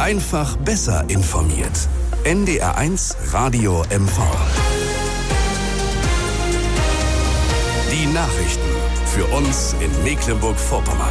Einfach besser informiert. NDR1 Radio MV. Die Nachrichten für uns in Mecklenburg-Vorpommern.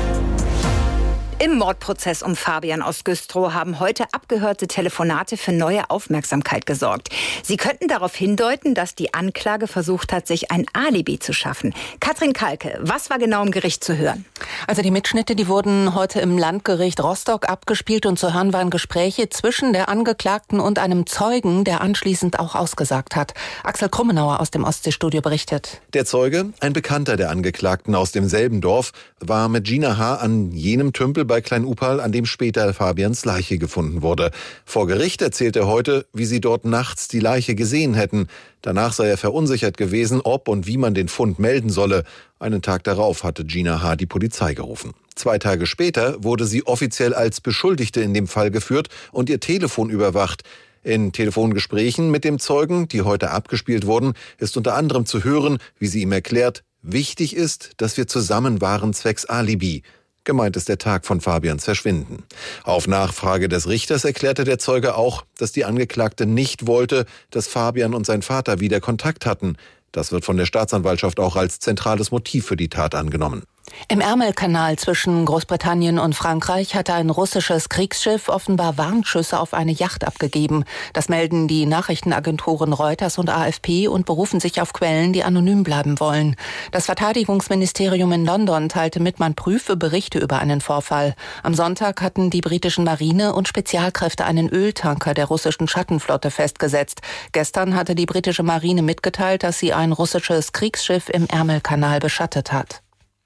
Im Mordprozess um Fabian aus Güstrow haben heute abgehörte Telefonate für neue Aufmerksamkeit gesorgt. Sie könnten darauf hindeuten, dass die Anklage versucht hat, sich ein Alibi zu schaffen. Katrin Kalke, was war genau im Gericht zu hören? Also die Mitschnitte, die wurden heute im Landgericht Rostock abgespielt und zu hören waren Gespräche zwischen der Angeklagten und einem Zeugen, der anschließend auch ausgesagt hat. Axel Krummenauer aus dem Ostseestudio berichtet. Der Zeuge, ein Bekannter der Angeklagten aus demselben Dorf, war mit Gina H. an jenem Tümpel bei Klein-Upal, an dem später Fabians Leiche gefunden wurde. Vor Gericht erzählt er heute, wie sie dort nachts die Leiche gesehen hätten. Danach sei er verunsichert gewesen, ob und wie man den Fund melden solle. Einen Tag darauf hatte Gina H. die Polizei gerufen. 2 Tage später wurde sie offiziell als Beschuldigte in dem Fall geführt und ihr Telefon überwacht. In Telefongesprächen mit dem Zeugen, die heute abgespielt wurden, ist unter anderem zu hören, wie sie ihm erklärt, wichtig ist, dass wir zusammen waren zwecks Alibi. Gemeint ist der Tag von Fabians Verschwinden. Auf Nachfrage des Richters erklärte der Zeuge auch, dass die Angeklagte nicht wollte, dass Fabian und sein Vater wieder Kontakt hatten. Das wird von der Staatsanwaltschaft auch als zentrales Motiv für die Tat angenommen. Im Ärmelkanal zwischen Großbritannien und Frankreich hatte ein russisches Kriegsschiff offenbar Warnschüsse auf eine Yacht abgegeben. Das melden die Nachrichtenagenturen Reuters und AFP und berufen sich auf Quellen, die anonym bleiben wollen. Das Verteidigungsministerium in London teilte mit, man prüfe Berichte über einen Vorfall. Am Sonntag hatten die britischen Marine und Spezialkräfte einen Öltanker der russischen Schattenflotte festgesetzt. Gestern hatte die britische Marine mitgeteilt, dass sie ein russisches Kriegsschiff im Ärmelkanal beschattet hat.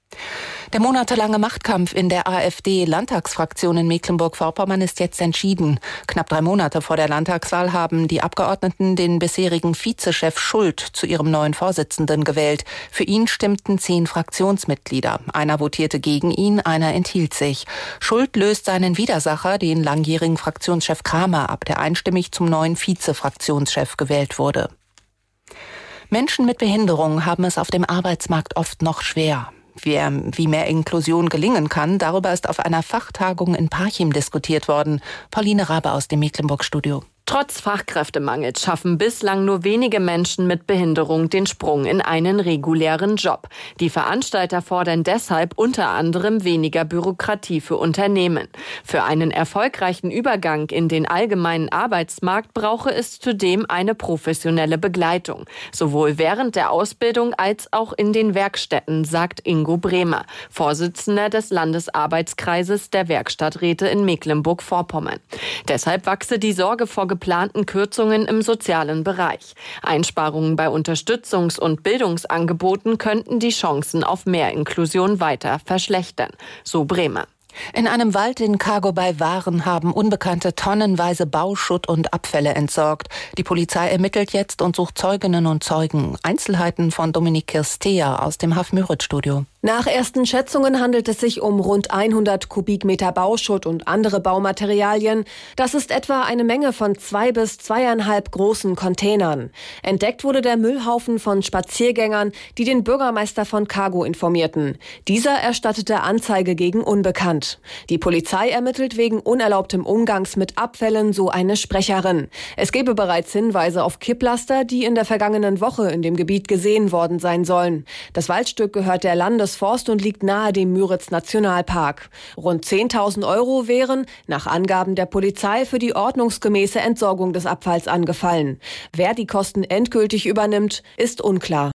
Der monatelange Machtkampf in der AfD-Landtagsfraktion in Mecklenburg-Vorpommern ist jetzt entschieden. Knapp 3 Monate vor der Landtagswahl haben die Abgeordneten den bisherigen Vizechef Schult zu ihrem neuen Vorsitzenden gewählt. Für ihn stimmten 10 Fraktionsmitglieder. Einer votierte gegen ihn, einer enthielt sich. Schult löst seinen Widersacher, den langjährigen Fraktionschef Kramer, ab, der einstimmig zum neuen Vize-Fraktionschef gewählt wurde. Menschen mit Behinderung haben es auf dem Arbeitsmarkt oft noch schwer. Wie mehr Inklusion gelingen kann, darüber ist auf einer Fachtagung in Parchim diskutiert worden. Pauline Rabe aus dem Mecklenburg-Studio. Trotz Fachkräftemangels schaffen bislang nur wenige Menschen mit Behinderung den Sprung in einen regulären Job. Die Veranstalter fordern deshalb unter anderem weniger Bürokratie für Unternehmen. Für einen erfolgreichen Übergang in den allgemeinen Arbeitsmarkt brauche es zudem eine professionelle Begleitung. Sowohl während der Ausbildung als auch in den Werkstätten, sagt Ingo Bremer, Vorsitzender des Landesarbeitskreises der Werkstatträte in Mecklenburg-Vorpommern. Deshalb wachse die Sorge vor geplanten Kürzungen im sozialen Bereich. Einsparungen bei Unterstützungs- und Bildungsangeboten könnten die Chancen auf mehr Inklusion weiter verschlechtern, so Bremer. In einem Wald in Cargo bei Waren haben Unbekannte tonnenweise Bauschutt und Abfälle entsorgt. Die Polizei ermittelt jetzt und sucht Zeuginnen und Zeugen. Einzelheiten von Dominik Kirstea aus dem Haf-Müritz-Studio. Nach ersten Schätzungen handelt es sich um rund 100 Kubikmeter Bauschutt und andere Baumaterialien. Das ist etwa eine Menge von 2 bis 2,5 großen Containern. Entdeckt wurde der Müllhaufen von Spaziergängern, die den Bürgermeister von Cargo informierten. Dieser erstattete Anzeige gegen Unbekannt. Die Polizei ermittelt wegen unerlaubtem Umgangs mit Abfällen, so eine Sprecherin. Es gebe bereits Hinweise auf Kipplaster, die in der vergangenen Woche in dem Gebiet gesehen worden sein sollen. Das Waldstück gehört der Landesforst und liegt nahe dem Müritz-Nationalpark. Rund 10.000 € wären, nach Angaben der Polizei, für die ordnungsgemäße Entsorgung des Abfalls angefallen. Wer die Kosten endgültig übernimmt, ist unklar.